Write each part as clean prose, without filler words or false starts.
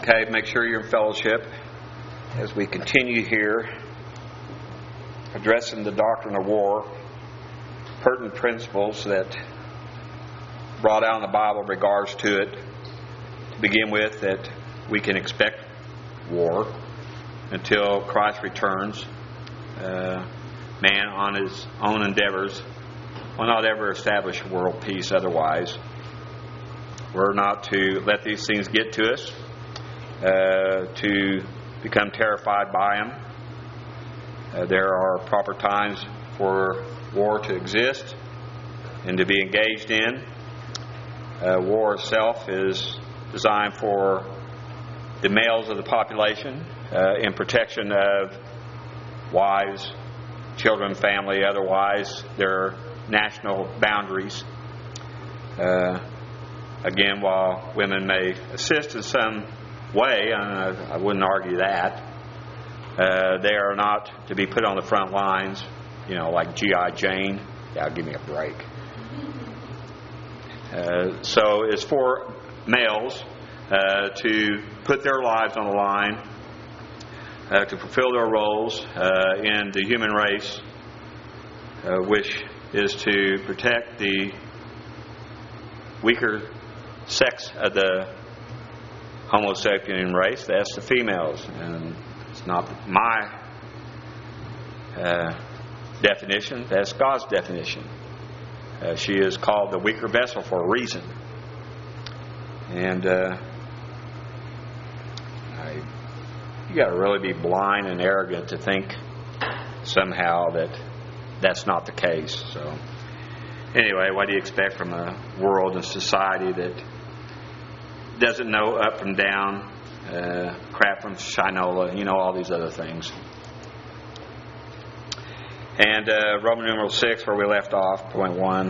Okay, make sure you're in fellowship as we continue here addressing the doctrine of war, pertinent principles that brought out in the Bible in regards to it. To begin with, that we can expect war until Christ returns. Man on his own endeavors will not ever establish world peace otherwise. We're not to let these things get to us, to become terrified by them. There are proper times for war to exist and to be engaged in. War itself is designed for the males of the population in protection of wives, children, family, otherwise their national boundaries. Again, while women may assist in some way, I wouldn't argue that, they are not to be put on the front lines, like G.I. Jane. Yeah, give me a break. So it's for males to put their lives on the line, to fulfill their roles in the human race, which is to protect the weaker sex of the Homo sapien race. That's the females, and it's not my definition. That's God's definition. She is called the weaker vessel for a reason, and you got to really be blind and arrogant to think somehow that that's not the case. So anyway, what do you expect from a world and society that doesn't know up from down, crap from Shinola, all these other things. And Roman numeral 6, where we left off, point 1,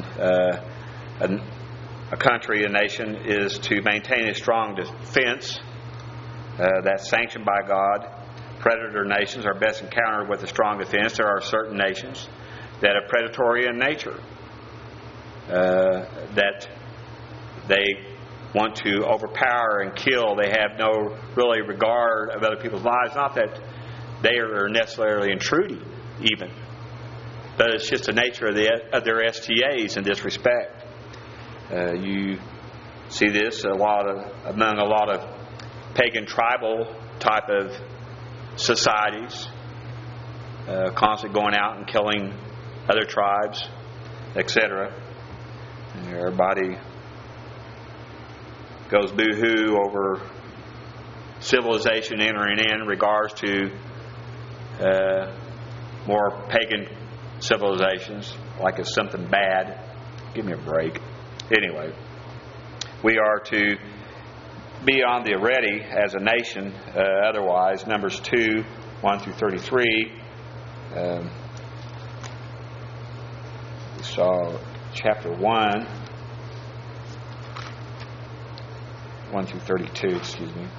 a country, a nation, is to maintain a strong defense that's sanctioned by God. Predator nations are best encountered with a strong defense. There are certain nations that are predatory in nature, that they want to overpower and kill. They have no really regard of other people's lives. Not that they are necessarily intruding, even, but it's just the nature of their STAs in this respect. You see this among a lot of pagan tribal type of societies, constantly going out and killing other tribes, etc. Everybody goes boo-hoo over civilization entering in regards to more pagan civilizations, like it's something bad. Give me a break. Anyway, we are to be on the ready as a nation. Otherwise, Numbers 2, 1 through 33. We saw chapter 1, 1 through 32, excuse me.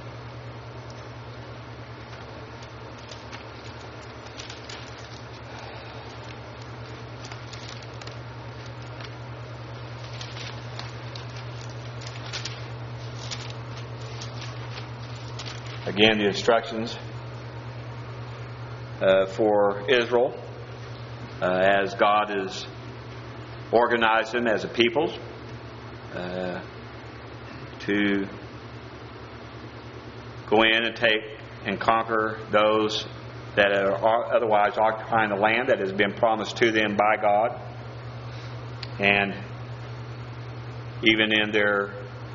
Again, the instructions for Israel as God has organized them as a people to go in and take and conquer those that are otherwise occupying the land that has been promised to them by God. And even in their,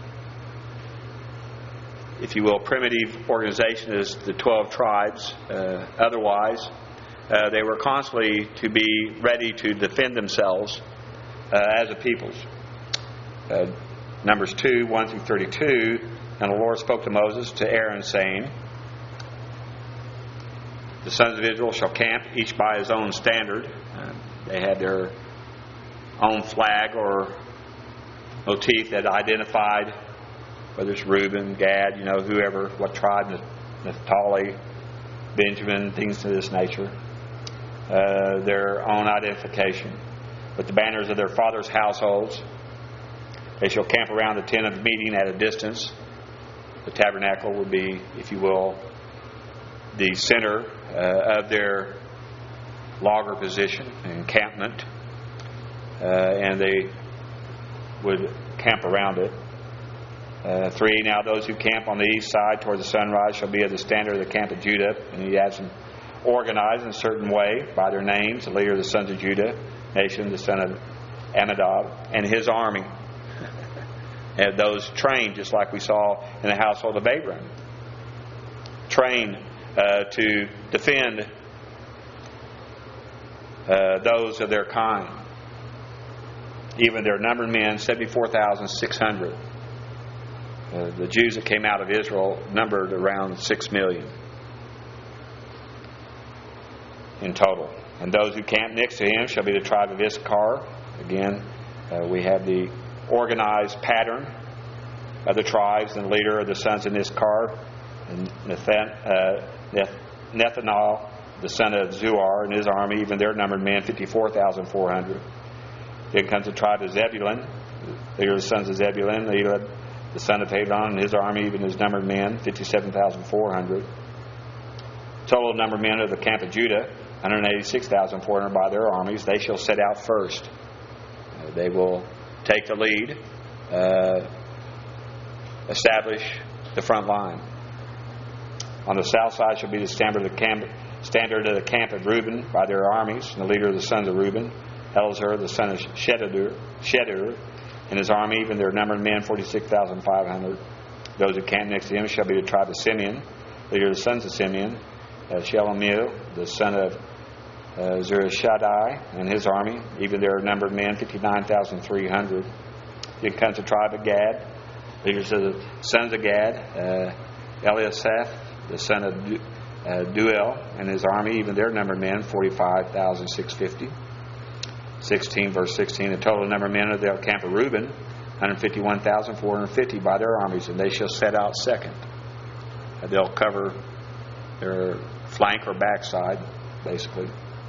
if you will, primitive organization as the 12 tribes, otherwise, they were constantly to be ready to defend themselves as a people. Numbers 2, 1 through 32, and the Lord spoke to Moses, to Aaron, saying, the sons of Israel shall camp, each by his own standard. They had their own flag or motif that identified whether it's Reuben, Gad, whoever, what tribe, Naphtali, Benjamin, things of this nature. Their own identification. With the banners of their fathers' households, they shall camp around the tent of meeting at a distance. The tabernacle would be, if you will, the center of their logger position, encampment, and they would camp around it. 3, now those who camp on the east side toward the sunrise shall be at the standard of the camp of Judah. And he has them organized in a certain way by their names. The leader of the sons of Judah, Nation, the son of Amminadab, and his army. And those trained, just like we saw in the household of Abraham. Trained to defend those of their kind. Even their numbered men, 74,600. The Jews that came out of Israel numbered around 6 million in total. And those who camp next to him shall be the tribe of Issachar. Again, we have the organized pattern of the tribes, and the leader of the sons of Issachar, Nethanel, the son of Zuar, and his army, even their numbered men, 54,400. Then comes the tribe of Zebulun, leader of the sons of Zebulun, the son of Helon, and his army, even his numbered men, 57,400. Total number of men of the camp of Judah, 186,400 by their armies. They shall set out first. They will take the lead, establish the front line. On the south side shall be the standard of the camp of Reuben by their armies, and the leader of the sons of Reuben, Elizur, the son of Shedeur, and his army, even their numbered men, 46,500. Those who camp next to him shall be the tribe of Simeon, leader of the sons of Simeon, Shelomiel, the son of Zurishaddai, and his army, even their numbered men, 59,300. Then comes the tribe of Gad, leaders of the sons of Gad, Eliasaph, the son of Duel, and his army, even their numbered men, 45,650. 16, verse 16, the total number of men of the camp of Reuben, 151,450 by their armies, and they shall set out second. They'll cover their flank or backside, basically.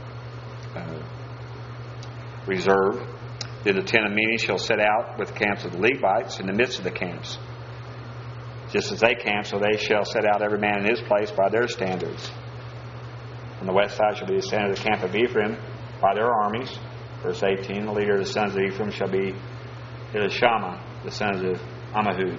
Reserve. Then the 10 of meeting shall set out with the camps of the Levites in the midst of the camps. Just as they camp, so they shall set out every man in his place by their standards. On the west side shall be the standard of the camp of Ephraim by their armies. Verse 18, the leader of the sons of Ephraim shall be Elishama, the sons of Ammihud.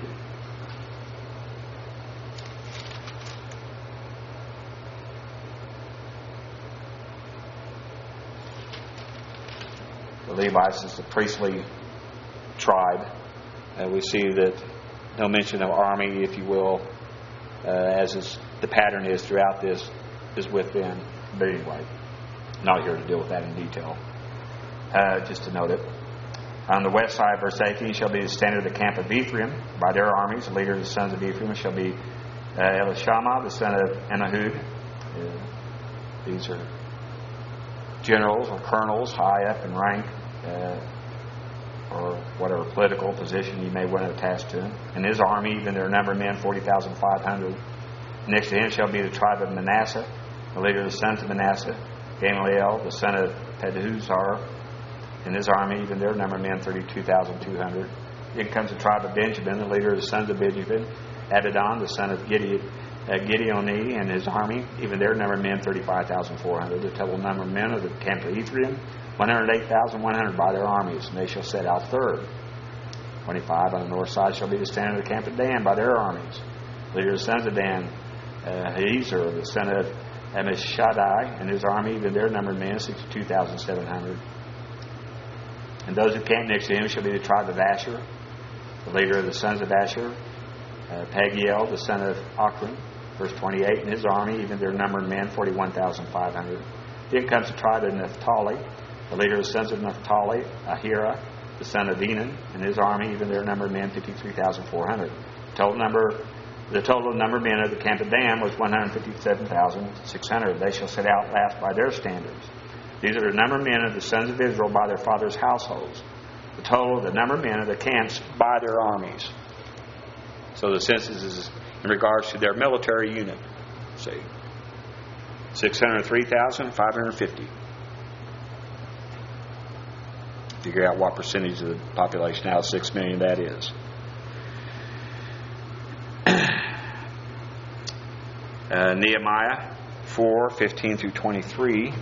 The Levites is the priestly tribe. We see that no mention of army, if you will, as the pattern is throughout this, is with them. But anyway, not here to deal with that in detail. Just to note it. On the west side, verse 18, shall be the standard of the camp of Ephraim by their armies. The leader of the sons of Ephraim shall be Elishama, the son of Ammihud. These are generals or colonels high up in rank, or whatever political position you may want to attach to him. And his army, even their number of men, 40,500. Next to him shall be the tribe of Manasseh, the leader of the sons of Manasseh, Gamaliel, the son of Pedahuzar, and his army, even their number of men, 32,200. Then comes the tribe of Benjamin, the leader of the sons of Benjamin, Abidan, the son of Gideoni, and his army, even their number of men, 35,400. The total number of men of the camp of Ephraim, 108,100 by their armies, and they shall set out third. 25 on the north side shall be the standard of the camp of Dan by their armies. Leader of the sons of Dan, Hazer, the son of Ammishaddai, and his army, even their number of men, 62,700. And those who camp next to him shall be the tribe of Asher, the leader of the sons of Asher, Pagiel, the son of Ochran, verse 28, and his army, even their numbered men, 41,500. Then comes the tribe of Naphtali, the leader of the sons of Naphtali, Ahira, the son of Enan, and his army, even their numbered men, 53,400. The total number of men of the camp of Dan was 157,600. They shall set out last by their standards. These are the number of men of the sons of Israel by their fathers' households. The total of the number of men of the camps by their armies. So the census is in regards to their military unit. See, 603,550. Figure out what percentage of the population out of 6 million that is. Nehemiah 4:15 through 23.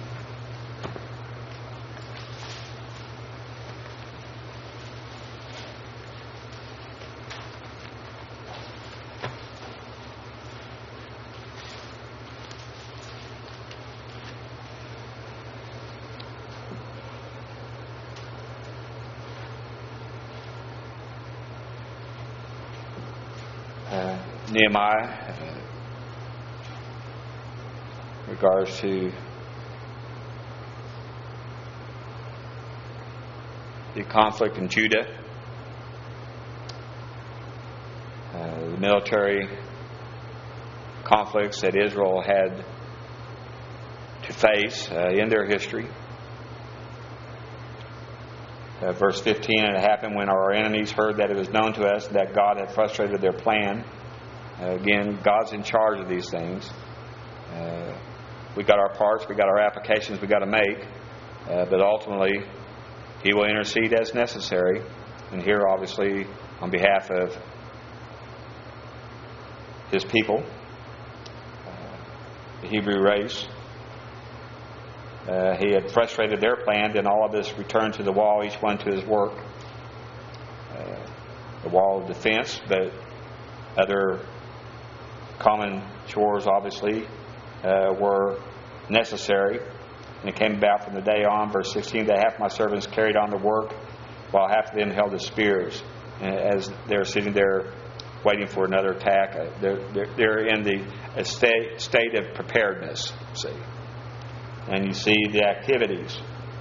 Nehemiah, in regards to the conflict in Judah, the military conflicts that Israel had to face in their history. Verse 15, and it happened when our enemies heard that it was known to us that God had frustrated their plan. Again, God's in charge of these things. We got our parts, we got our applications we got to make, but ultimately He will intercede as necessary. And here, obviously, on behalf of His people, the Hebrew race, He had frustrated their plan. Then all of us returned to the wall, each one to his work. The wall of defense, but other common chores, obviously, were necessary. And it came about from the day on, verse 16, that half my servants carried on the work, while half of them held the spears. And as they're sitting there waiting for another attack, they're in the state of preparedness, see. And you see the activities.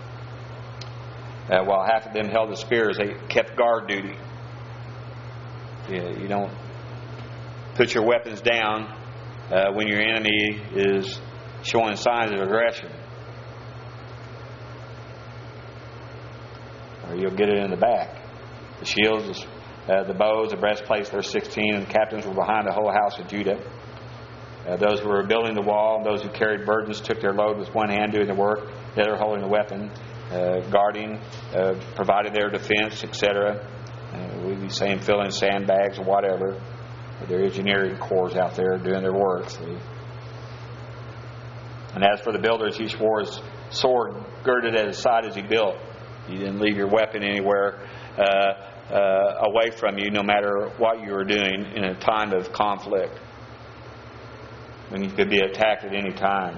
While half of them held the spears, they kept guard duty. You don't put your weapons down when your enemy is showing signs of aggression, or you'll get it in the back. The shields, the bows, the breastplates, verse 16, and the captains were behind the whole house of Judah. Those who were building the wall and those who carried burdens took their load with one hand doing the work, the other holding the weapon, guarding, provided their defense, etc. We'd be saying filling sandbags or whatever. Their engineering corps out there doing their work. See? And as for the builders, each wore his sword girded at his side as he built. You didn't leave your weapon anywhere away from you, no matter what you were doing in a time of conflict, when you could be attacked at any time.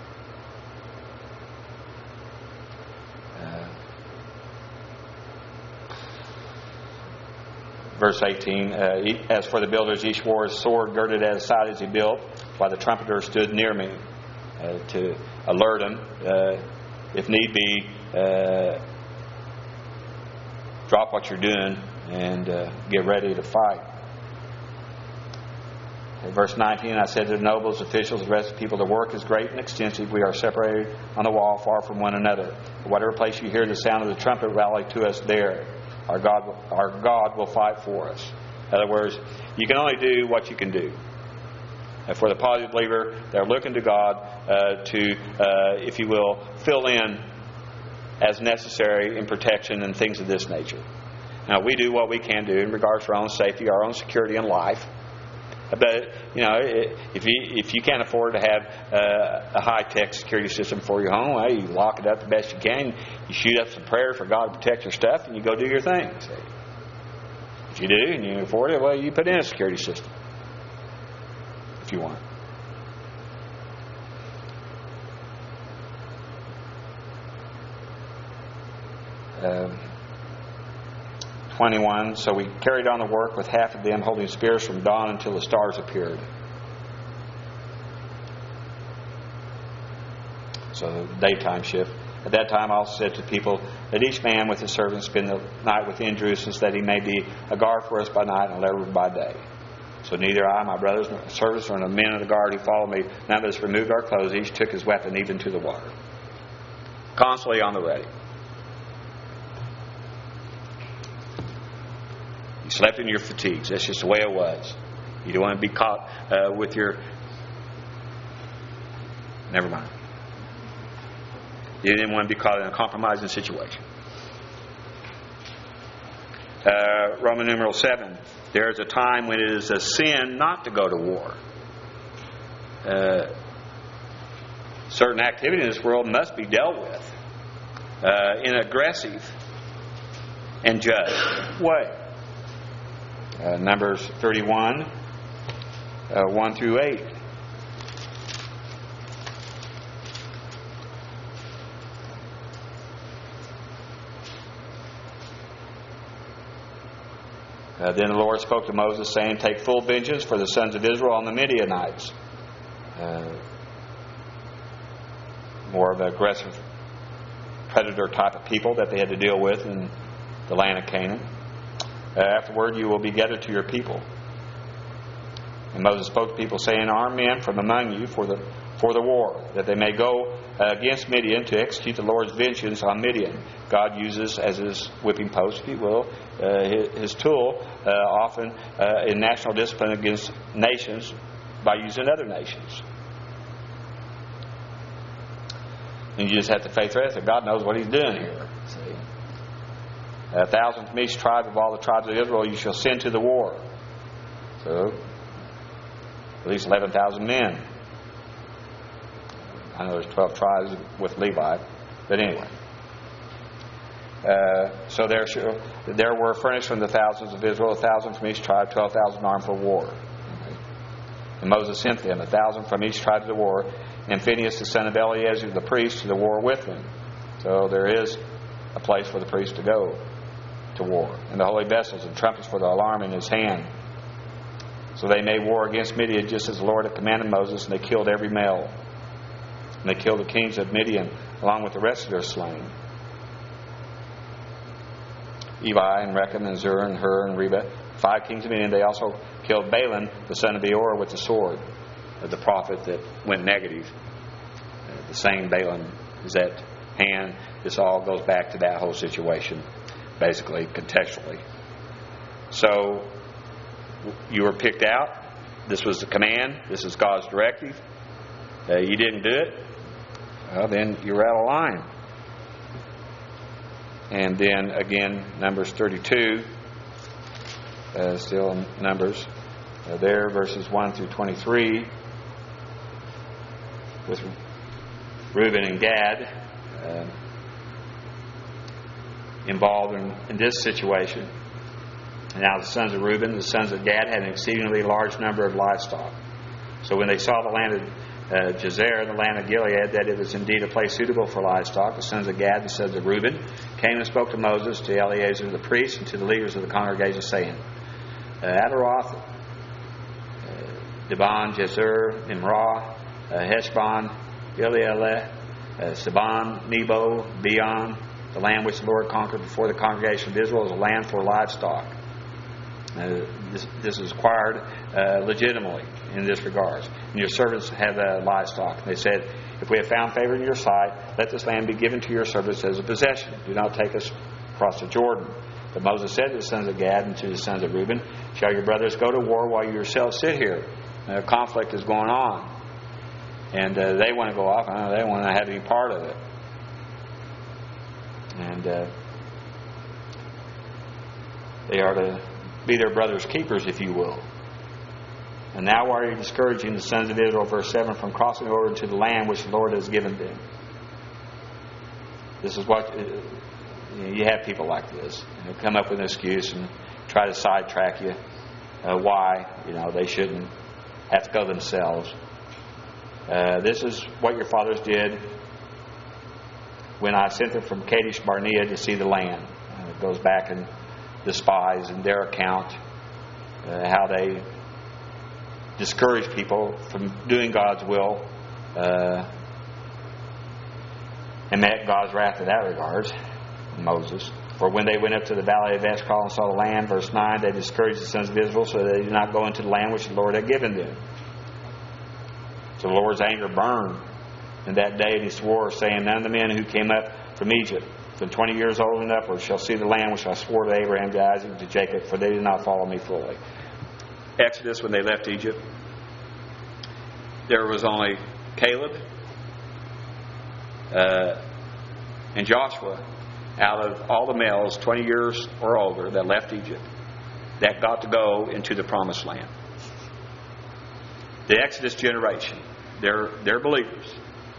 Verse 18, as for the builders, each wore his sword girded at his side as he built, while the trumpeter stood near me to alert him, if need be, drop what you're doing and get ready to fight. Verse 19, I said to the nobles, officials, the rest of the people, the work is great and extensive. We are separated on the wall far from one another. At whatever place you hear the sound of the trumpet, rally to us there. Our God will fight for us. In other words, you can only do what you can do. And for the positive believer, they're looking to God to, if you will, fill in as necessary in protection and things of this nature. Now, we do what we can do in regards to our own safety, our own security in life. But, you know, if you can't afford to have a high-tech security system for your home, well, you lock it up the best you can. You shoot up some prayer for God to protect your stuff, and you go do your thing. See? If you do and you can afford it, well, you put in a security system if you want. 21, so we carried on the work with half of them holding spears from dawn until the stars appeared. So daytime shift. At that time I also said to people, let each man with his servant spend the night within Jerusalem, so that he may be a guard for us by night and a laborer by day. So neither I, my brothers, nor the servants, nor the men of the guard who followed me, none of us removed our clothes. Each took his weapon even to the water. Constantly on the ready. You slept in your fatigues. That's just the way it was. You don't want to be caught with your... Never mind. You didn't want to be caught in a compromising situation. Roman numeral 7. There is a time when it is a sin not to go to war. certain activity in this world must be dealt with in an aggressive and just way. Numbers 31, 1 through 8. Then the Lord spoke to Moses, saying, "Take full vengeance for the sons of Israel on the Midianites." More of an aggressive predator type of people that they had to deal with in the land of Canaan. Afterward, you will be gathered to your people. And Moses spoke to people, saying, "Arm men from among you for the war, that they may go against Midian to execute the Lord's vengeance on Midian." God uses as His whipping post, if you will, His tool, often in national discipline against nations by using other nations. And you just have to faith rest that God knows what He's doing here. See? 1,000 from each tribe of all the tribes of Israel you shall send to the war. So, at least 11,000 men. I know there's 12 tribes with Levi, but anyway. So there were furnished from the thousands of Israel 1,000 from each tribe, 12,000 armed for war. And Moses sent them 1,000 from each tribe to the war, and Phinehas the son of Eleazar the priest to the war with them. So there is a place for the priest to go to war, and the holy vessels and trumpets for the alarm in his hand. So they made war against Midian just as the Lord had commanded Moses, and they killed every male. And they killed the kings of Midian along with the rest of their slain. Evi and Rechem and Zur and Hur and Reba, 5 kings of Midian. They also killed Balaam the son of Beor with the sword, the prophet that went negative. The same Balaam is at hand. This all goes back to that whole situation, basically, contextually. So you were picked out. This was the command. This is God's directive. You didn't do it. Well, then you're out of line. And then again, Numbers 32, still Numbers, there, verses 1 through 23, with Reuben and Gad involved in this situation. And now the sons of Reuben, the sons of Gad, had an exceedingly large number of livestock. So when they saw the land of Jazer, the land of Gilead, that it was indeed a place suitable for livestock, the sons of Gad, the sons of Reuben, came and spoke to Moses, to Eleazar the priest, and to the leaders of the congregation, saying, Adaroth, Dibon, Jazer, Nimrah, Heshbon, Gilead, Saban, Nebo, Beon, the land which the Lord conquered before the congregation of Israel, is a land for livestock. This is acquired legitimately in this regard. And your servants have livestock. And they said, if we have found favor in your sight, let this land be given to your servants as a possession. Do not take us across the Jordan. But Moses said to the sons of Gad and to the sons of Reuben, shall your brothers go to war while you yourselves sit here? A conflict is going on. And they want to go off. They don't want to have any part of it. And they are to be their brothers' keepers, if you will. And now why are you discouraging the sons of Israel, verse 7, from crossing over into the land which the Lord has given them? This is what you have people like this. Come up with an excuse and try to sidetrack you. Why? They shouldn't have to go themselves. This is what your fathers did when I sent them from Kadesh Barnea to see the land. It goes back and the spies and their account, how they discourage people from doing God's will, and met God's wrath in that regard, Moses. For when they went up to the valley of Eshcol and saw the land, verse 9, they discouraged the sons of Israel so that they did not go into the land which the Lord had given them. So the Lord's anger burned in that day, and He swore, saying, none of the men who came up from Egypt from 20 years old and upward shall see the land which I swore to Abraham, to Isaac, and to Jacob, for they did not follow me fully. Exodus, when they left Egypt, there was only Caleb and Joshua out of all the males 20 years or older that left Egypt that got to go into the promised land. the Exodus generation, their believers,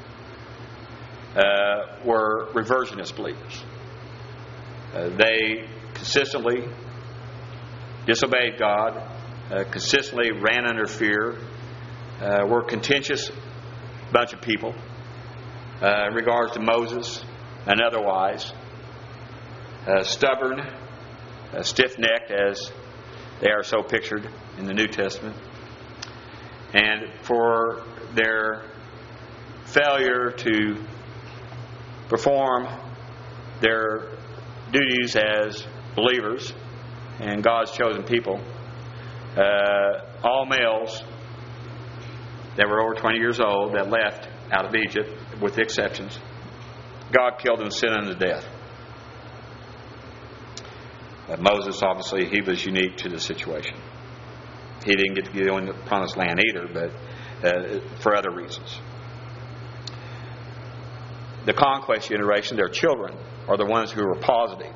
were reversionist believers. They consistently disobeyed God, consistently ran under fear, were a contentious bunch of people in regards to Moses and otherwise, stubborn, stiff-necked as they are so pictured in the New Testament, and for their failure to perform their duties as believers and God's chosen people. All males that were over 20 years old that left out of Egypt, with the exceptions, God killed them, sent them to death. Moses, obviously, he was unique to the situation. He didn't get to go in the promised land either, but for other reasons. The conquest generation, their children, are the ones who were positive.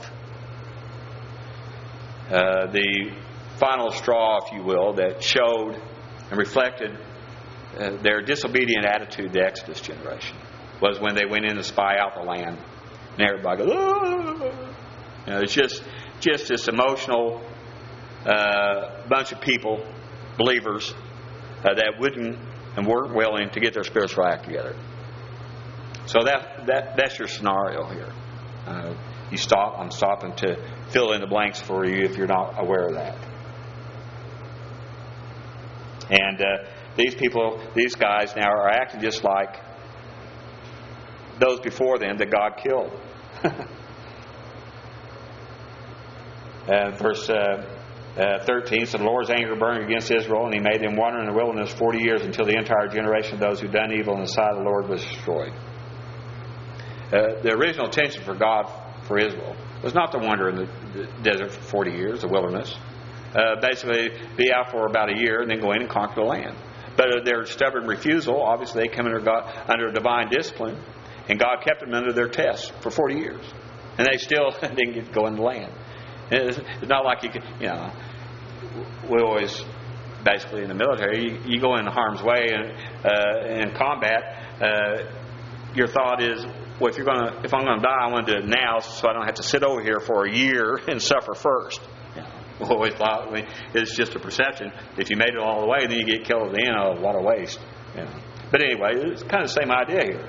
The final straw, if you will, that showed and reflected their disobedient attitude, the Exodus generation, was when they went in to spy out the land. And everybody goes, "Oh!" It's just this emotional bunch of people, believers, that wouldn't and weren't willing to get their spiritual act together. So that's your scenario here. I'm stopping to fill in the blanks for you if you're not aware of that. And these guys now are acting just like those before them that God killed. Verse 13, so the Lord's anger burned against Israel, and He made them wander in the wilderness 40 years until the entire generation of those who done evil in the sight of the Lord was destroyed. The original intention for God for Israel was not to wander in the desert for 40 years, the wilderness. Basically, be out for about a year and then go in and conquer the land. But their stubborn refusal, obviously, they come under divine discipline, and God kept them under their test for 40 years, and they still didn't get to go in the land. It's not like you could, we always, basically in the military, you go in harm's way in combat. Your thought is, well, if I'm going to die, I want to do it now, so I don't have to sit over here for a year and suffer first. We always thought it's just a perception. If you made it all the way, then you get killed at the end. Oh, what a waste. But anyway, it's kind of the same idea here.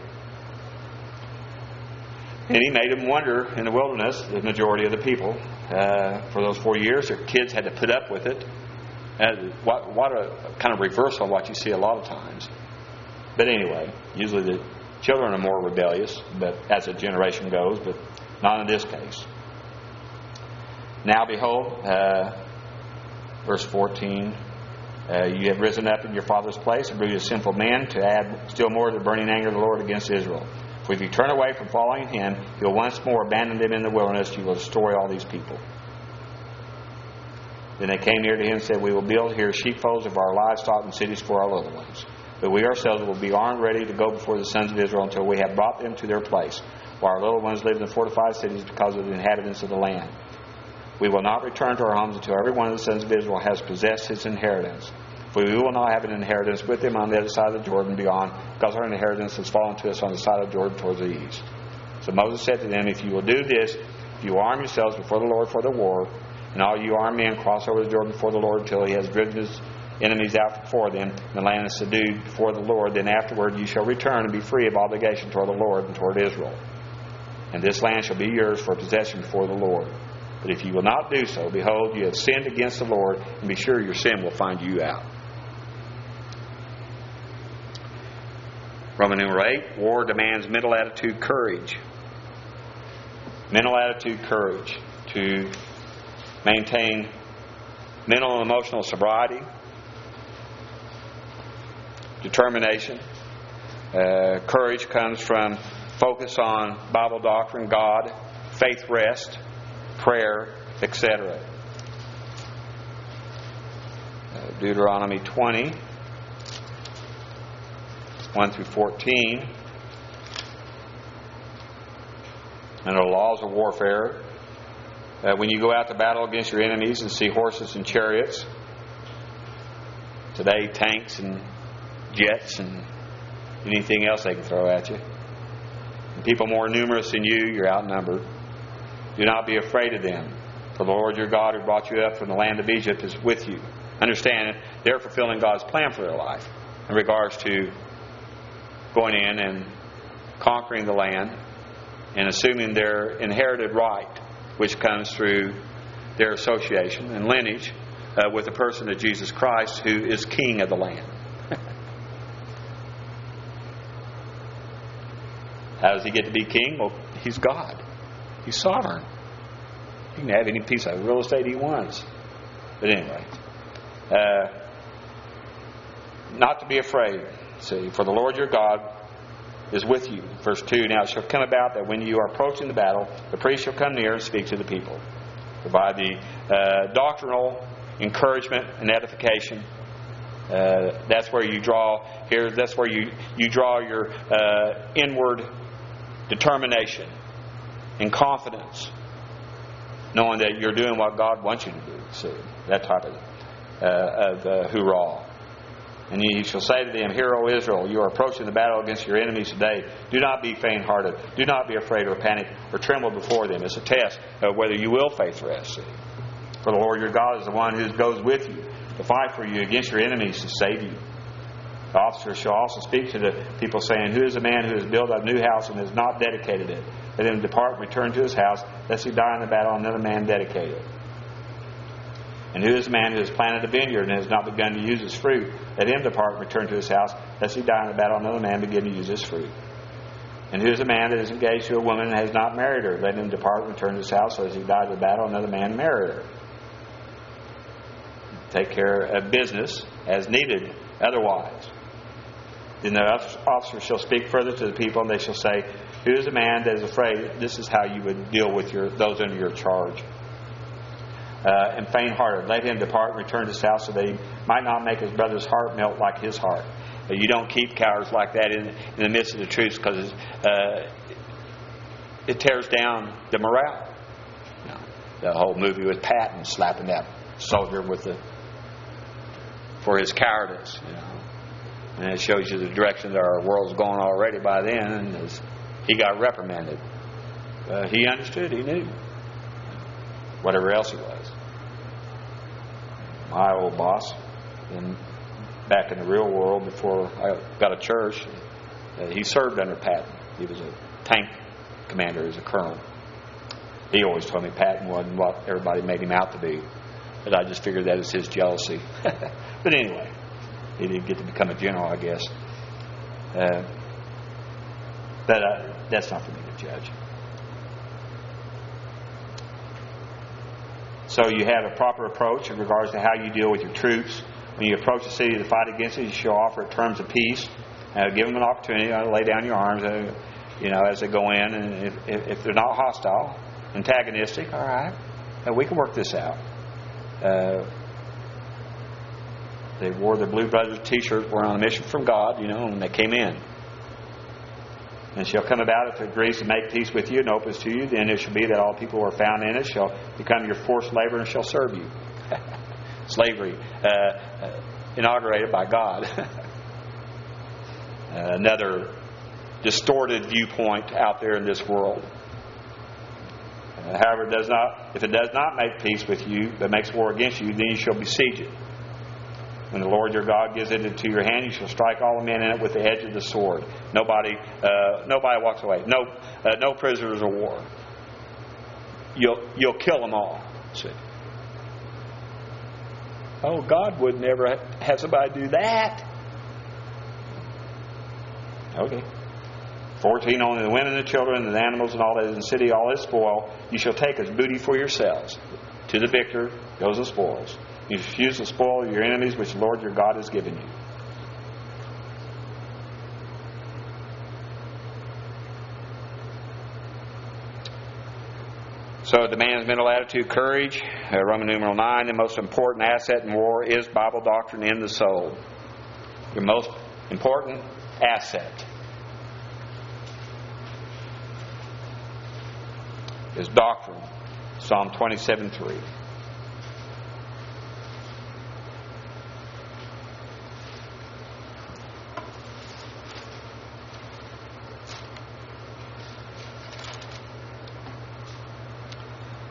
And He made them wander in the wilderness, the majority of the people, for those 40 years. Their kids had to put up with it. And what a kind of reversal of what you see a lot of times. But anyway, usually the children are more rebellious, but as a generation goes, but not in this case. Now behold, verse 14, you have risen up in your father's place and brooded sinful men to add still more to the burning anger of the Lord against Israel. For if you turn away from following Him, He'll once more abandon them in the wilderness. You will destroy all these people. Then they came near to Him and said, we will build here sheepfolds of our livestock and cities for our little ones. But we ourselves will be armed, ready to go before the sons of Israel until we have brought them to their place, while our little ones live in the fortified cities because of the inhabitants of the land. We will not return to our homes until every one of the sons of Israel has possessed his inheritance. For we will not have an inheritance with them on the other side of the Jordan beyond, because our inheritance has fallen to us on the side of the Jordan towards the east. So Moses said to them, if you will do this, if you arm yourselves before the Lord for the war, and all you armed men cross over the Jordan before the Lord until He has driven His enemies out before them, and the land is subdued before the Lord, then afterward you shall return and be free of obligation toward the Lord and toward Israel. And this land shall be yours for possession before the Lord. But if you will not do so, behold, you have sinned against the Lord, and be sure your sin will find you out. Roman number 8, war demands mental attitude courage. Mental attitude courage to maintain mental and emotional sobriety, determination. Courage comes from focus on Bible doctrine, God, faith rest, prayer, etc. Deuteronomy 20, 1 through 14. And the laws of warfare. When you go out to battle against your enemies and see horses and chariots, today tanks and jets and anything else they can throw at you. And people more numerous than you, you're outnumbered. Do not be afraid of them, for the Lord your God who brought you up from the land of Egypt is with you. Understand, they're fulfilling God's plan for their life in regards to going in and conquering the land and assuming their inherited right, which comes through their association and lineage with the person of Jesus Christ, who is king of the land. How does he get to be king? Well, he's God. He's sovereign. He can have any piece of real estate he wants. But anyway, not to be afraid. See, for the Lord your God is with you. Verse 2, now it shall come about that when you are approaching the battle, the priest shall come near and speak to the people. Provide the doctrinal encouragement and edification. That's where you draw here. That's where you draw your inward determination and confidence, knowing that you're doing what God wants you to do. See, that type of hoorah. And you shall say to them, Hear, O Israel, you are approaching the battle against your enemies today. Do not be faint-hearted. Do not be afraid or panic or tremble before them. It's a test of whether you will face rest. For the Lord your God is the one who goes with you to fight for you against your enemies to save you. The officers shall also speak to the people, saying, Who is a man who has built a new house and has not dedicated it? Let him depart and return to his house, lest he die in the battle, and another man dedicate it. And who is the man who has planted a vineyard and has not begun to use its fruit? Let him depart and return to his house, lest he die in the battle, and another man begin to use his fruit. And who is the man that is engaged to a woman and has not married her? Let him depart and return to his house, lest he die in the battle, and another man marry her. Take care of business as needed otherwise. Then the officer shall speak further to the people, and they shall say, Who is a man that is afraid? This is how you would deal with those under your charge. And faint-hearted, let him depart and return to his house, so that he might not make his brother's heart melt like his heart. You don't keep cowards like that in the midst of the troops, because it tears down the morale. You know, the whole movie with Patton slapping that soldier for his cowardice. You know, and it shows you the direction that our world's going already by then. And he got reprimanded. He understood. He knew. Whatever else he was. My old boss, back in the real world before I got a church, he served under Patton. He was a tank commander, he was a colonel. He always told me Patton wasn't what everybody made him out to be. But I just figured that was his jealousy. But anyway, he didn't get to become a general, I guess. But that's not for me to judge. So you have a proper approach in regards to how you deal with your troops. When you approach a city to fight against it, you shall offer it terms of peace. Give them an opportunity to lay down your arms, as they go in. And if they're not hostile, antagonistic, all right, we can work this out. They wore their Blue Brothers T-shirts, were on a mission from God, when they came in. And shall come about if it agrees to make peace with you and opens to you, then it shall be that all people who are found in it shall become your forced labor and shall serve you. Slavery inaugurated by God. Another distorted viewpoint out there in this world. However, if it does not make peace with you, but makes war against you, then you shall besiege it. When the Lord your God gives it into your hand, you shall strike all the men in it with the edge of the sword. Nobody walks away. No prisoners of war. You'll kill them all. See? Oh, God would never have somebody do that. Okay. 14, only the women and the children and the animals and all that is in the city, all its spoil, you shall take as booty for yourselves. To the victor goes the spoils. You refuse the spoil of your enemies, which the Lord your God has given you. So the man's mental attitude, courage, Roman numeral 9, the most important asset in war is Bible doctrine in the soul. Your most important asset is doctrine. Psalm 27:3.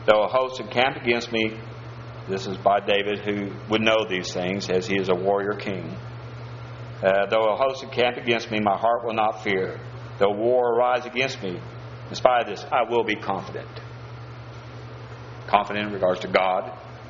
Though a host encamp against me, this is by David, who would know these things, as he is a warrior king. Though a host encamp against me, my heart will not fear. Though war arise against me, in spite of this, I will be confident. Confident in regards to God,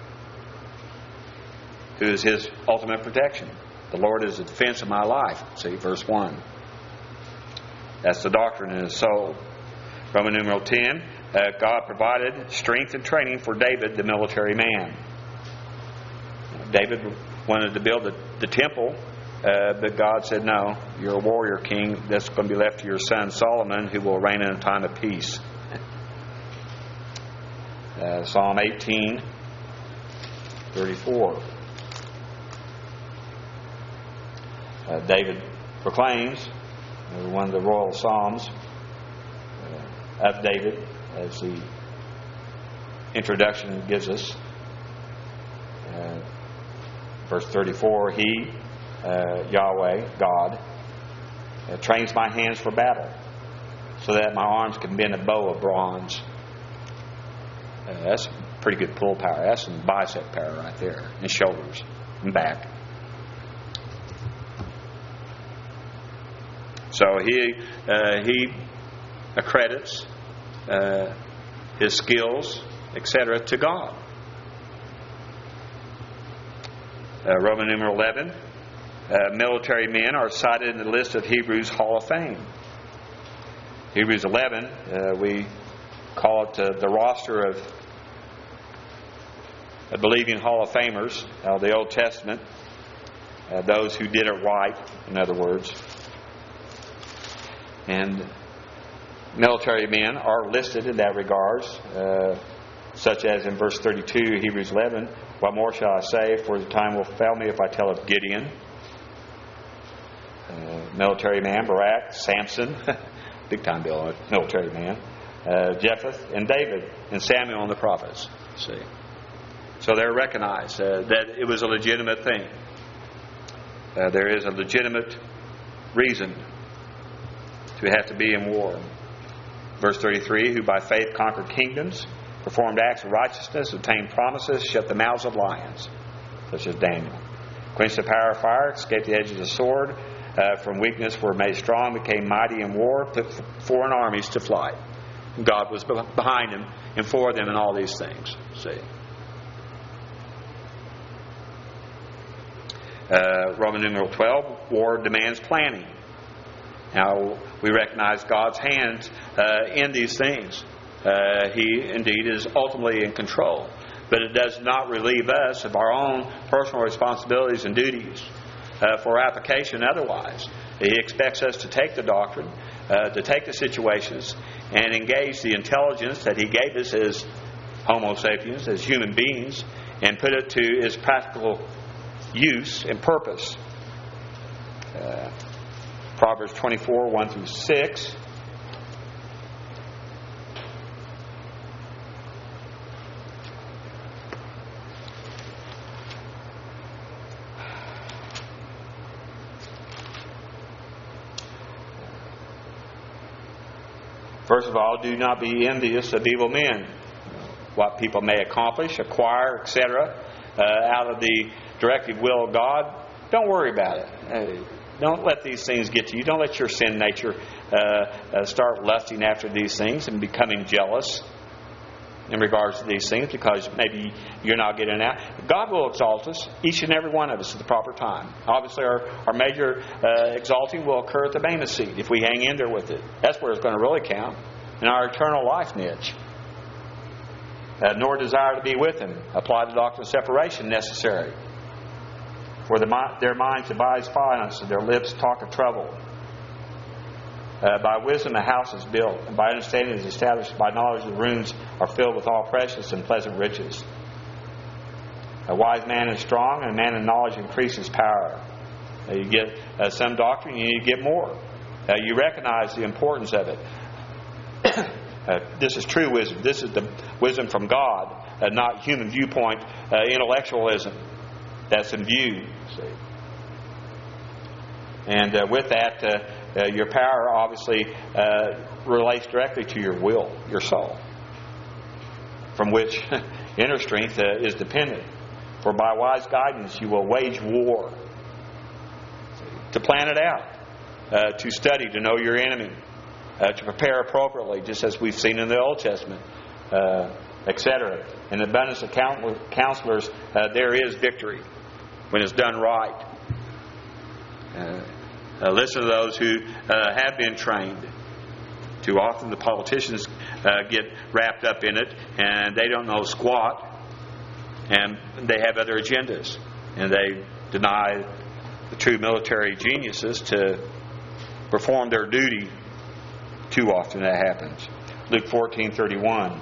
who is His ultimate protection. The Lord is the defense of my life. See, verse 1. That's the doctrine in his soul. Roman numeral 10. God provided strength and training for David, the military man. David wanted to build the temple, but God said, no, you're a warrior king. That's going to be left to your son Solomon, who will reign in a time of peace. Psalm 18, 34. David proclaims, one of the royal psalms of David, as the introduction gives us. Verse 34, He, Yahweh, God, trains my hands for battle, so that my arms can bend a bow of bronze. That's pretty good pull power. That's some bicep power right there, and shoulders and back. So he accredits his skills, etc., to God. Roman numeral 11. Military men are cited in the list of Hebrews Hall of Fame. Hebrews 11, we call it the roster of believing Hall of Famers of the Old Testament. Those who did it right, in other words. And military men are listed in that regards, such as in verse 32, Hebrews 11, what more shall I say, for the time will fail me if I tell of Gideon, military man, Barak, Samson, big time military man, Jephthah, and David, and Samuel and the prophets. See, so they're recognized that it was a legitimate thing. There is a legitimate reason to have to be in war. Verse 33, who by faith conquered kingdoms, performed acts of righteousness, obtained promises, shut the mouths of lions, such as Daniel. Quenched the power of fire, escaped the edge of the sword, from weakness were made strong, became mighty in war, put foreign armies to flight. God was behind them and for them in all these things. See. Roman numeral 12, war demands planning. Now, we recognize God's hand in these things. He, indeed, is ultimately in control. But it does not relieve us of our own personal responsibilities and duties for application otherwise. He expects us to take the doctrine, to take the situations, and engage the intelligence that He gave us as Homo sapiens, as human beings, and put it to its practical use and purpose. Proverbs 24, 1 through 6. First of all, do not be envious of evil men. What people may accomplish, acquire, etc., out of the directive will of God, don't worry about it. Don't let these things get to you. Don't let your sin nature start lusting after these things and becoming jealous in regards to these things because maybe you're not getting out. God will exalt us, each and every one of us, at the proper time. Obviously, our major exalting will occur at the Bema seat if we hang in there with it. That's where it's going to really count, in our eternal life niche. Nor desire to be with Him. Apply the doctrine of separation necessary. For their minds devise violence, and their lips talk of trouble. By wisdom a house is built, and by understanding is established. By knowledge the rooms are filled with all precious and pleasant riches. A wise man is strong, and a man of knowledge increases power. You get some doctrine, you need to get more. You recognize the importance of it. This is true wisdom. This is the wisdom from God, not human viewpoint, intellectualism. That's in view. See. And with that, your power obviously relates directly to your will, your soul. from which inner strength is dependent. For by wise guidance you will wage war. To plan it out, to study, to know your enemy, to prepare appropriately, just as we've seen in the Old Testament, etc. In the abundance of counselors, there is victory when it's done right. Listen to those who have been trained. Too often the politicians get wrapped up in it and they don't know squat, and they have other agendas, and they deny the true military geniuses to perform their duty. Too often that happens. Luke 14:31.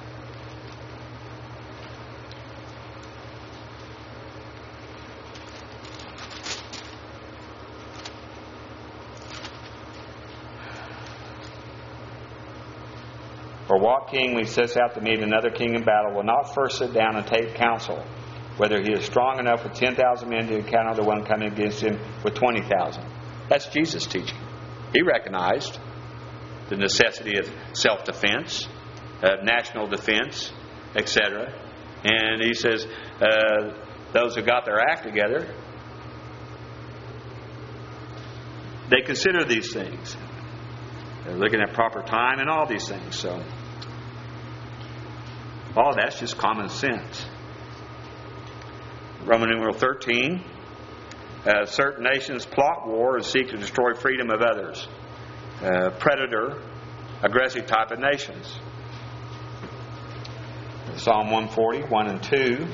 For what king, when he sets out to meet another king in battle, will not first sit down and take counsel, whether he is strong enough with 10,000 men to encounter the one coming against him with 20,000? That's Jesus' teaching. He recognized the necessity of self-defense, national defense, etc. And he says, those who got their act together, they consider these things. They're looking at proper time and all these things. So, all of that's just common sense. Roman numeral 13. Certain nations plot war and seek to destroy freedom of others. Predator, aggressive type of nations. Psalm 140, 1 and 2.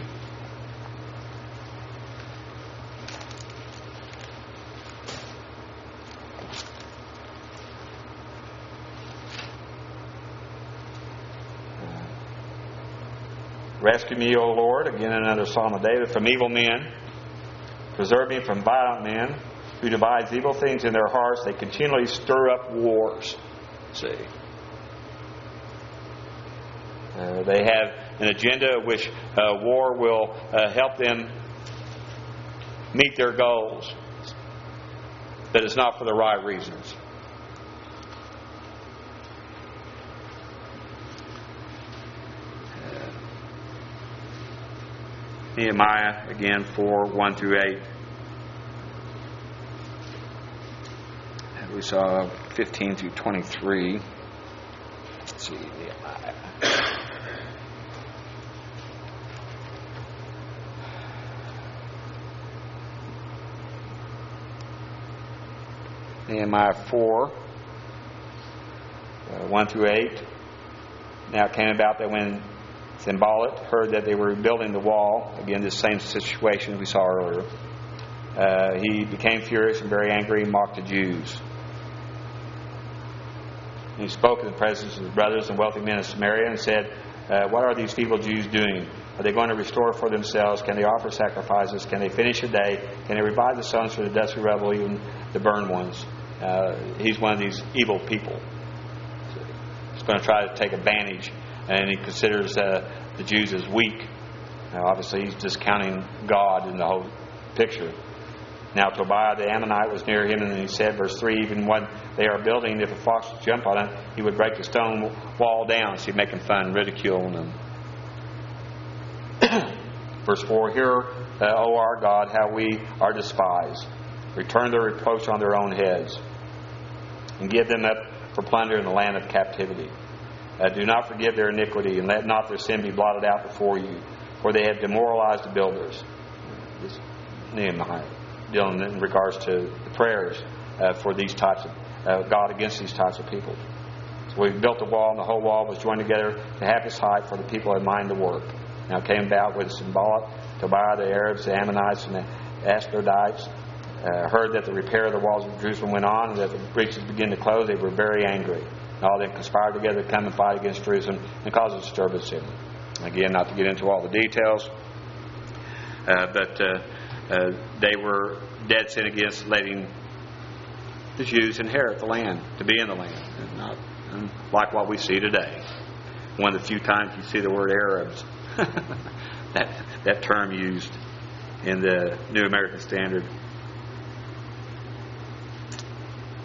Rescue me, O Lord, again another Psalm of David, from evil men. Preserve me from violent men who devise evil things in their hearts. They continually stir up wars. See, they have an agenda which war will help them meet their goals, but it's not for the right reasons. Nehemiah, again, 4, 1 through 8. We saw 15 through 23. Let's see, Nehemiah. Nehemiah 4, 1 through 8. Now it came about that when Sanballat heard that they were rebuilding the wall, again this same situation we saw earlier, he became furious and very angry and mocked the Jews. And he spoke in the presence of his brothers and wealthy men of Samaria and said, what are these feeble Jews doing? Are they going to restore for themselves? Can they offer sacrifices? Can they finish a day? Can they revive the sons for the dusty rebel, even the burned ones? He's one of these evil people. He's going to try to take advantage, and he considers the Jews as weak. Now, obviously, he's discounting God in the whole picture. Now, Tobiah the Ammonite was near him, and he said, verse 3, even when they are building, if a fox would jump on it, he would break the stone wall down. So he's making fun, ridiculing them. Verse 4, hear, O our God, how we are despised. Return their reproach on their own heads, and give them up for plunder in the land of captivity. Do not forgive their iniquity, and let not their sin be blotted out before you, for they have demoralized the builders. This Nehemiah dealing in regards to the prayers for these types of God against these types of people. So we built the wall, and the whole wall was joined together to half its height, for the people had mind to work. Now it came about with Sanballat, Tobiah, the Arabs, the Ammonites, and the Ashdodites heard that the repair of the walls of Jerusalem went on, and that the breaches began to close. They were very angry. And all of them conspired together to come and fight against Jerusalem and cause a disturbance in it. Again, not to get into all the details, but they were dead set against letting the Jews inherit the land, to be in the land, and not like what we see today. One of the few times you see the word Arabs, that term used in the New American Standard.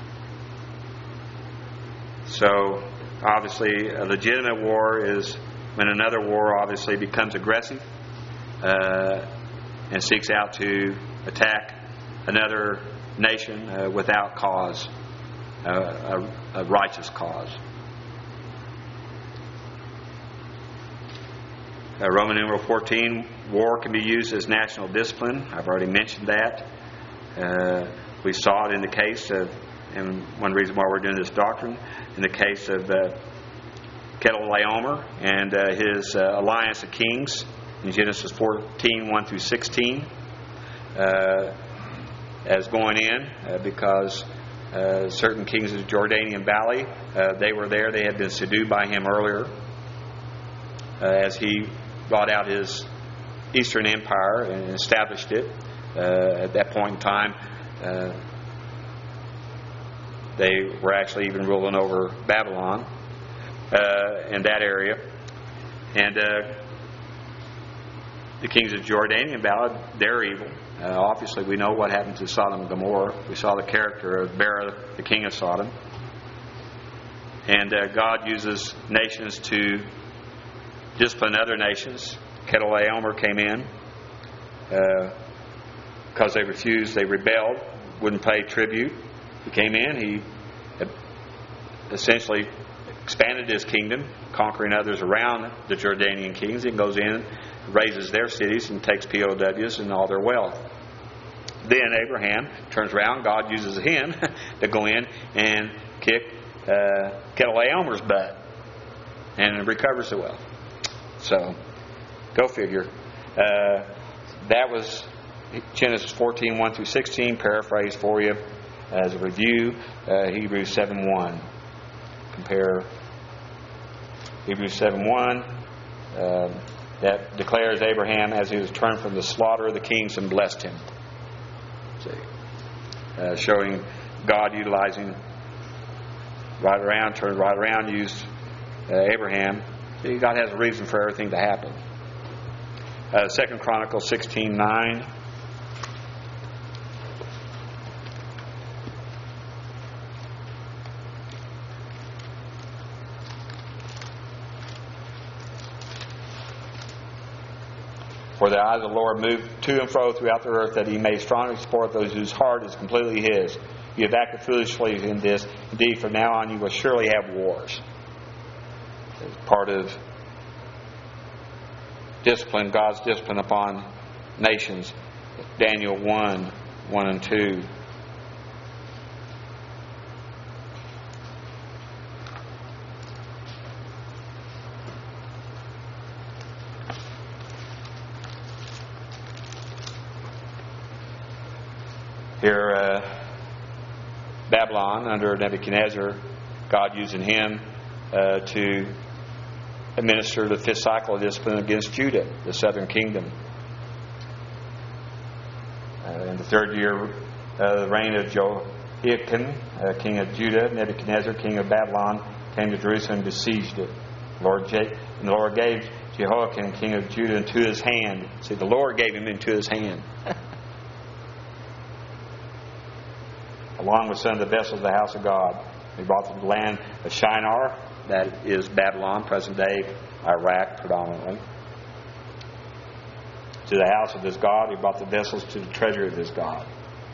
So, obviously, a legitimate war is when another war obviously becomes aggressive and seeks out to attack another nation without cause, a righteous cause. Roman numeral 14, war can be used as national discipline. I've already mentioned that. We saw it in the case of, and one reason why we're doing this doctrine, in the case of Chedorlaomer and his alliance of kings in Genesis 14, 1 through 16, as going in because certain kings of the Jordanian Valley, they were there. They had been subdued by him earlier as he brought out his Eastern Empire and established it. At that point in time, they were actually even ruling over Babylon in that area. And the kings of Jordanian Valley, they're evil. Obviously, we know what happened to Sodom and Gomorrah. We saw the character of Bera, the king of Sodom. And God uses nations to discipline other nations. Chedorlaomer came in because they refused, they rebelled, wouldn't pay tribute. He came in, he essentially expanded his kingdom, conquering others around the Jordanian kings. He goes in, raises their cities, and takes POWs and all their wealth. Then Abraham turns around, God uses him to go in and kick Chedorlaomer's butt and recovers the wealth. So, go figure. That was Genesis 14, 1 through 16, paraphrase for you as a review. Hebrews 7:1. Compare Hebrews 7:1. That declares Abraham as he was turned from the slaughter of the kings and blessed him. See, showing God utilizing turned right around, used Abraham. See, God has a reason for everything to happen. 2 Chronicles 16:9. For the eyes of the Lord move to and fro throughout the earth, that He may strongly support those whose heart is completely His. You have acted foolishly in this. Indeed, from now on you will surely have wars. It's part of discipline, God's discipline upon nations. Daniel 1, 1 and 2. Here, Babylon, under Nebuchadnezzar, God using him to administer the fifth cycle of discipline against Judah, the southern kingdom. In the third year of the reign of Jehoiakim, king of Judah, Nebuchadnezzar, king of Babylon, came to Jerusalem and besieged it. And the Lord gave Jehoiakim, king of Judah, into his hand. See, the Lord gave him into his hand. Along with some of the vessels of the house of God. He brought them to the land of Shinar, that is Babylon, present day Iraq predominantly. To the house of his God, he brought the vessels to the treasury of his God.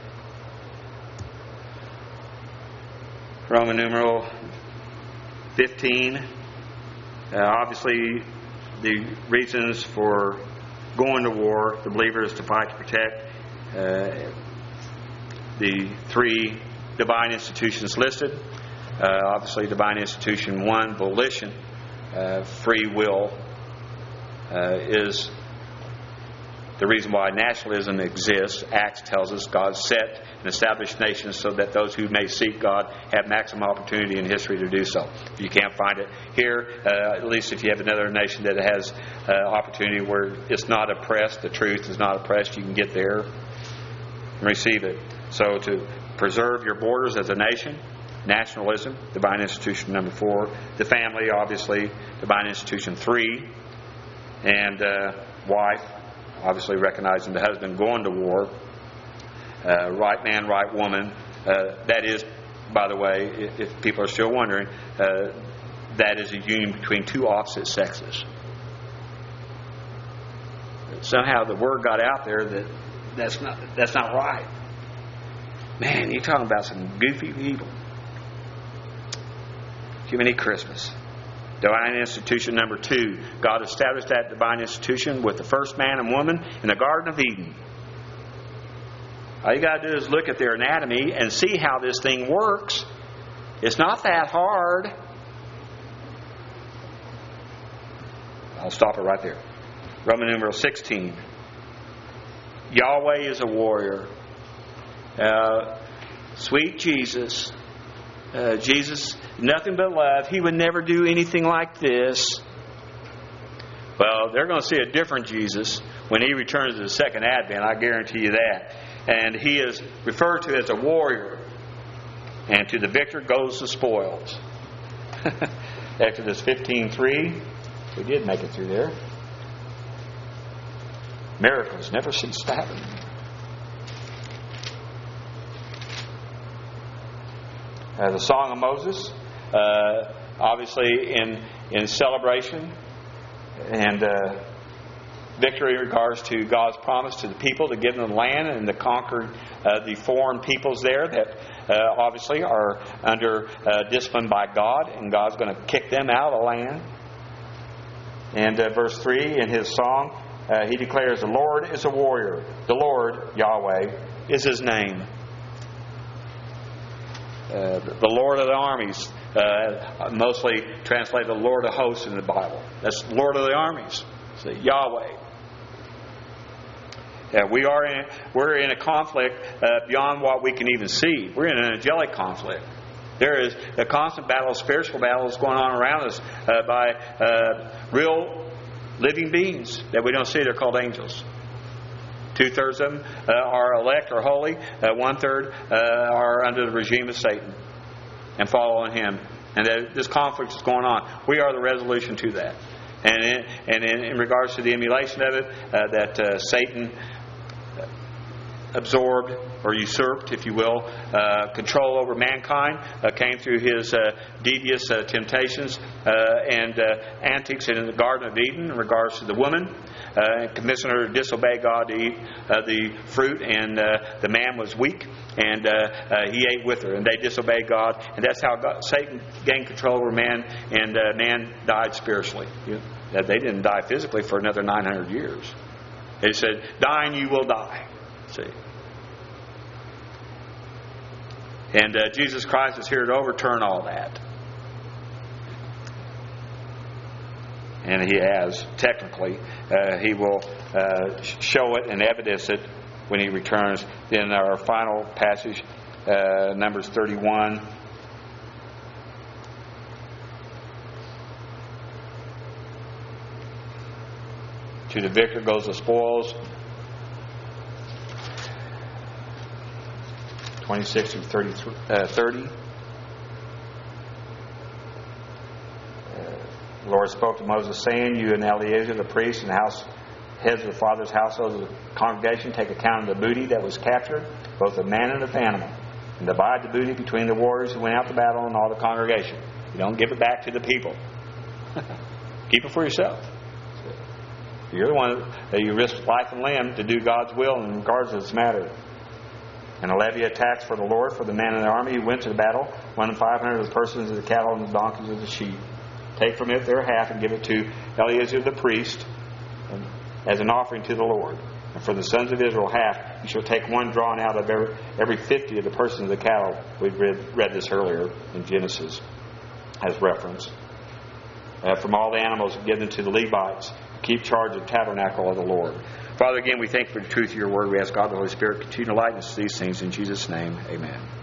Roman numeral 15. Obviously, the reasons for going to war, the believer is to fight to protect the three divine institutions listed. Obviously, divine institution 1, volition, free will, is the reason why nationalism exists. Acts tells us God set and established nations so that those who may seek God have maximum opportunity in history to do so. If you can't find it here, at least if you have another nation that has opportunity where it's not oppressed, the truth is not oppressed, you can get there and receive it. So to preserve your borders as a nation, nationalism, divine institution number 4. The family, obviously, divine institution 3. And wife, obviously recognizing the husband going to war. Right man, right woman. That is, by the way, if people are still wondering, that is a union between two opposite sexes. somehow the word got out there that that's not right. Man, you're talking about some goofy people. Jiminy Christmas. Divine institution number 2. God established that divine institution with the first man and woman in the Garden of Eden. All you got to do is look at their anatomy and see how this thing works. It's not that hard. I'll stop it right there. Roman numeral 16. Yahweh is a warrior. Sweet Jesus. Jesus, nothing but love. He would never do anything like this. Well, they're going to see a different Jesus when He returns to the second advent. I guarantee you that. And He is referred to as a warrior. And to the victor goes the spoils. Exodus 15:3. We did make it through there. Miracles never cease to happen. The Song of Moses, obviously in celebration and victory in regards to God's promise to the people to give them the land and to conquer the foreign peoples there that obviously are under discipline by God, and God's going to kick them out of the land. And verse 3 in his song, he declares, the Lord is a warrior. The Lord, Yahweh, is His name. The Lord of the armies, mostly translated the Lord of hosts in the Bible. That's Lord of the armies. So Yahweh. We're in a conflict beyond what we can even see. We're in an angelic conflict. There is a constant battle, spiritual battles going on around us by real living beings that we don't see. They're called angels. 2/3 of them are elect or holy. 1/3 are under the regime of Satan and following him. And this conflict is going on. We are the resolution to that. And in regards to the emulation of it, that Satan absorbed or usurped, if you will, control over mankind, came through his devious temptations and antics in the Garden of Eden in regards to the woman, commissioned her to disobey God to eat the fruit, and the man was weak, and he ate with her, and they disobeyed God, and that's how Satan gained control over man, and man died spiritually. They didn't die physically for another 900 years. They said, dying you will die. See? And Jesus Christ is here to overturn all that. And He has, technically. He will show it and evidence it when He returns. In our final passage, Numbers 31. To the victor goes the spoils. 26 through 30. The Lord spoke to Moses, saying, you and Eleazar, the priest, and the heads of the fathers' households of the congregation, take account of the booty that was captured, both of man and of animal, and divide the booty between the warriors who went out to battle and all the congregation. You don't give it back to the people. Keep it for yourself. You're the one that you risk life and limb to do God's will in regards to this matter. And levy a tax for the Lord for the man in the army who went to the battle, 1,500 of the persons of the cattle and the donkeys of the sheep. Take from it their half and give it to Eleazar the priest as an offering to the Lord. And for the sons of Israel half, you shall take one drawn out of every 50 of the persons of the cattle. We've read this earlier in Genesis as reference. From all the animals given to the Levites, keep charge of the tabernacle of the Lord. Father, again, we thank you for the truth of your word. We ask God, the Holy Spirit, continue to lighten us to these things. In Jesus' name, amen.